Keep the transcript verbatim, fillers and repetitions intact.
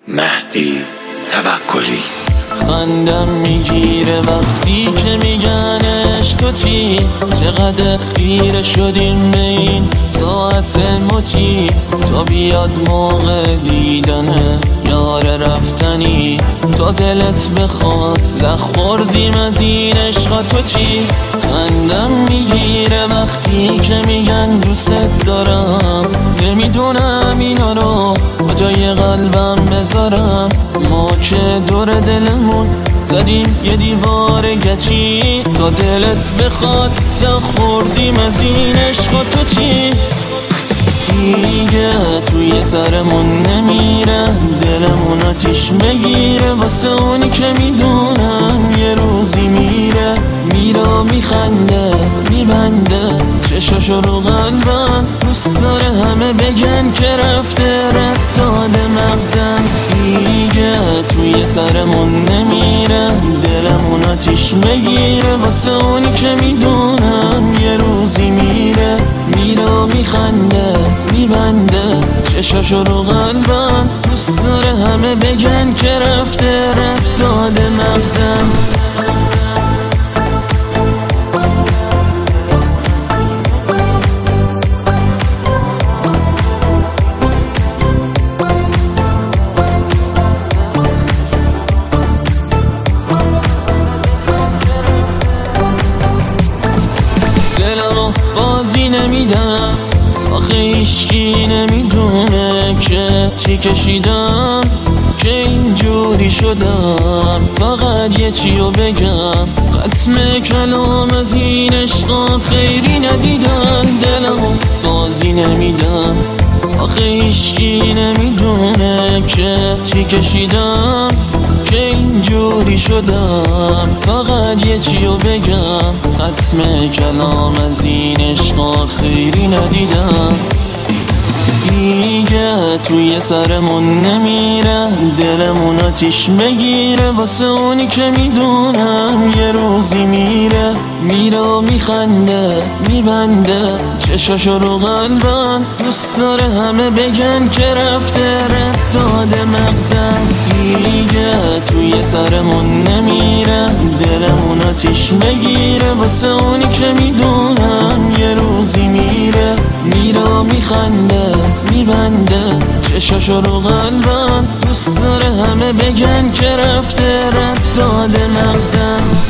مهدی توکلی. خندم میگیره وقتی که میگنش تو چی، چقدر خیره شدیم به این ساعت مچی، تا بیاد موقع دیدن یار رفتنی، تا دلت بخواد زخ خوردیم از این عشقا تو چی. خندم میگیره وقتی که میگن دوست دارم، نمیدونم اینا رو کجای قلبم بذارم. ما که دور دلمون زدیم یه دیوار گچی، تا دلت بخواد زخ خوردیم از این عشقا تو چی. دیگه توی سرمون نمیره، دلمون آتیش بگیره واسه اونی که میدونم یه روزی میره. میره میخنده میبنده چشاشو رو قلبم، دوست داره همه بگن که رفته رد داده مغزم. دیگه توی سرمون نمیره، دلمون آتیش بگیره واسه اونی که میدونم یه روزی میره. میره میخنده میبنده چشاشو رو قلبم، دوست داره همه بگن که رفته رد داده مغزم. دلمو بازی نمیدم آخه هیچکی نمیدونه که چی کشیدم که اینجوری شدم. فقط یه چیو بگم، ختم کلام از این عشقا خیری ندیدم. دلمو بازی نمیدم آخه هیچکی نمیدونه که چی کشیدم که اینجوری شدم. فقط یه چیو بگم، ختم کلام از این عشقا خیری ندیدم. دیگه توی سرمون نمیره، دلمون آتیش بگیره واسه اونی که میدونم یه روزی میره. میره میخنده میبنده چشاشو رو قلبم، دوست داره همه بگن که رفته رد داده مغزم. دیگه توی سرمون نمیره، دلمون آتیش بگیره واسه اونی که میدونم یه روزی میره. میره میخنده میبنده چشاشو رو قلبم، دوست داره همه بگن که رفته رد داده مغزم.